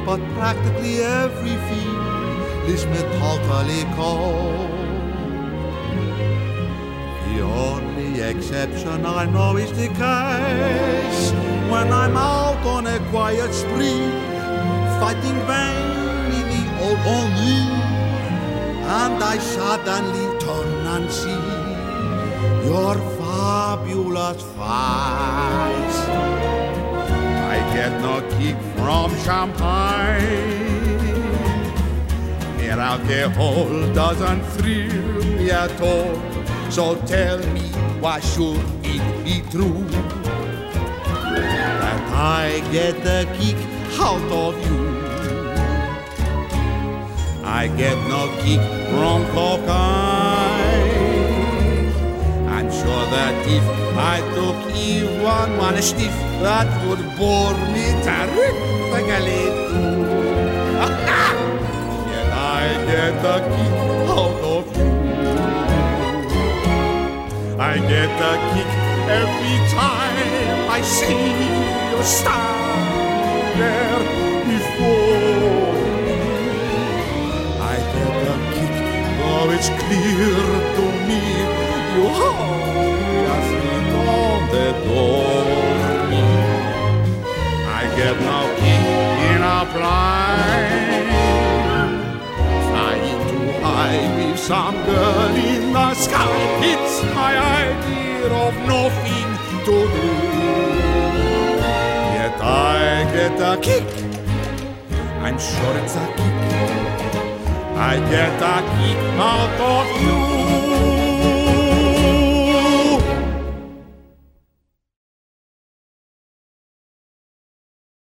but practically every field is metallically cold. The only exception I know is the case when I'm out on a quiet spree, fighting vain in the old ennui, and I suddenly turn and see your fabulous face. I get no kick from champagne. Mere alcohol doesn't thrill me at all. So tell me, why should it be true that I get a kick out of you? I get no kick from cocaine. I'm sure that if I took even one stiff, that would bore me terrifically too. Yet I get a kick out of you. I get a kick every time I see you stand there before me. I get a kick, though it's clear to me you obviously don't adore me. I get no kick in a blind, flying too high with some girl in the sky. It's my idea of nothing to do. Yet I get a kick. I'm sure it's a kick. I get a kick out of you.